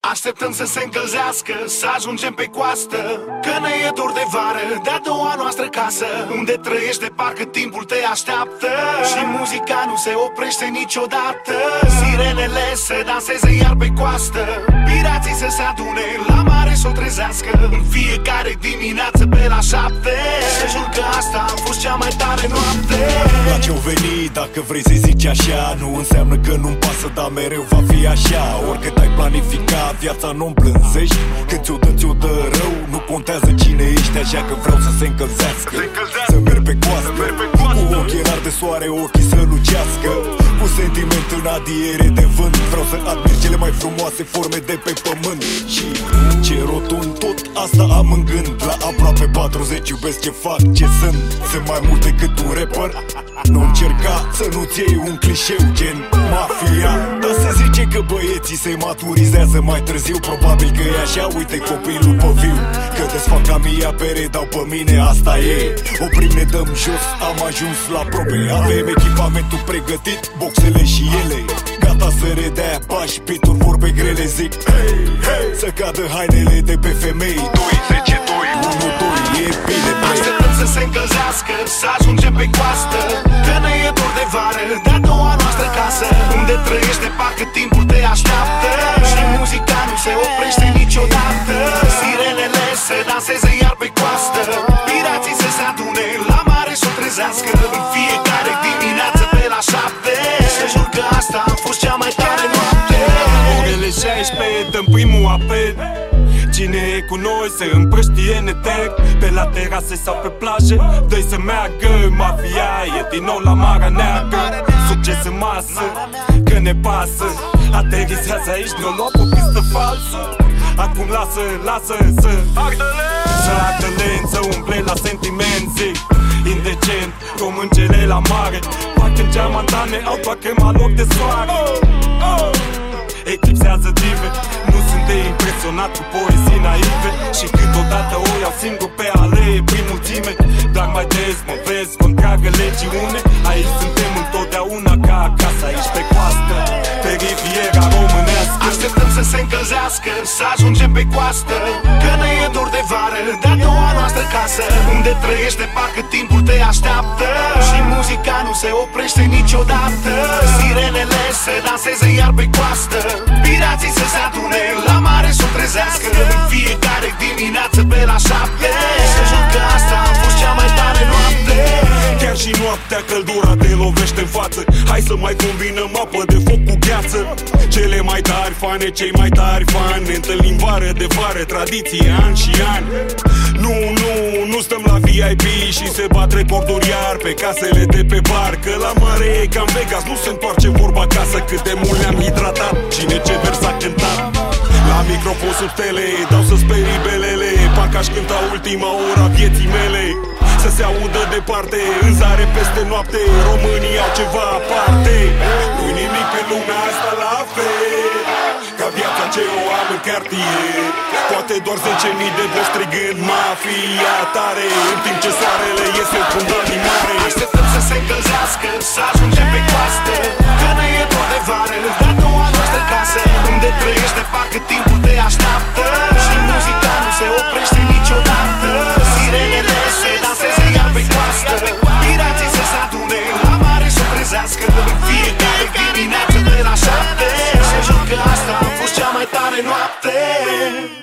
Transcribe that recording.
Așteptăm să se încălzească, să ajungem pe coastă, că ne e dor de vară, de-a doua noastră casă, unde trăiești de parcă timpul te așteaptă și muzica nu se oprește niciodată. Sirenele se danseze iar pe coastă, pirații să se adune la mare s-o trezească în fiecare dimineață pe la 7. Să jur că asta a fost cea mai tare noapte. La ce-o veni, dacă vrei să-i zici așa, nu înseamnă că nu-mi pasă, dar mereu va fi așa. Oricât ai planificat, viața nu îmblânzești. Când ți-o dă, ți-o dă rău, nu contează cine ești. Așa că vreau să se încălzească, să merg pe coastă, cu ochelari de soare, ochii să lucească, cu sentiment în adiere de vânt. Vreau să admir cele mai frumoase forme de pe pământ. Și ce rotund, tot asta am în gând. La aproape 40 iubesc ce fac, ce sunt. Sunt mai mult decât un rapper. Nu încerca să nu-ți iei un clișeu gen mafia. Dar se zice că băieții se maturizează mai târziu. Probabil că e așa, uite copilul pe viu. Că desfac ca mia pere, dau pe mine, asta e. Oprim, ne dăm jos, am ajuns la probe. Avem echipamentul pregătit, boxele și ele. Gata să redea pași, beat-uri, vorbe grele, zic hey, hey. Să cadă hainele de pe femei. 2, 10, 2, 1, 2, e bine, băi. Așteptăm să se încălzească, să ajungem pe coastă, că ne e dor de vară, de-a doua noastră casă, unde trăiești de parcă timpul te așteaptă și muzica nu se oprește niciodată. Sirenele se danseze iar pe coastă, pirații să se adune la mare s-o trezească în fiecare dimineață pe la 7. Să jur că asta a fost cea mai tare noapte. Orele 16, dăm primul apel. Cine e cu noi se împrăștie netec, pe la terase sau pe plaje, dă-i să meargă. Mafia e din nou la Marea Neagră, succes în masă, că ne pasă. Aterizează aici, ne-o luat pe pistă falsă. Acum lasă să ardă lent, să umble la sentiment, zic indecent, româncele la mare, parcă în geamantane au doar crema loc de soare. Eclipsează dive, nu sunt de impresionat cu poezii naive și câteodată o iau singur pe alee prin mulțime. Dar mai des mă vezi cu întreagă legiune. Aici suntem întotdeauna ca acasă, aici pe coastă, pe riviera românească. Așteptăm să se încălzească, să ajungem pe coastă, că ne e dor de vară, de-a doua noastră casă, unde trăiești de parcă timpul te așteaptă și muzica nu se oprește niciodată. Sirenele se danseze iar pe coastă, pirații să se adune la mare s-o trezească în fiecare dimineață pe la 7. Să jur că asta a fost cea mai tare noapte. Chiar și noaptea căldura te lovește în față. Hai să mai combinăm apă de foc cu gheață. Cele mai tari fane, cei mai tari fani, ne întâlnim vară de vară, tradiție an și an. Nu stăm la VIP și se bat recorduri iar pe casele de pe bar, că la mare e cam Vegas, nu se întoarce vorba acasă. Cât de mult ne-am hidratat, cine ce vers a cântat. La microfon sub stele, dau să sperii belele, parcă aș cânta ultima ora vieții mele. Să se audă departe, în zare peste noapte, românii au ceva aparte. Nu-i nimic în lumea asta la fel ca viața ce o am în cartier. Poate doar 10.000 de voci strigând mafia tare, în timp ce soarele iese în fundal din mare. Așteptăm să se încălzească, să ajungem pe coastă, că ne e dor de vară, de-a doua noastră casă, unde trăiești de parcă timpul te așteaptă și muzica nu se oprește niciodată. Sirenele se danseze iar pe coastă, pirații să se adune la mare s-o trezească în fiecare dimineață de la 7. Să jur că asta a fost cea mai tare noapte.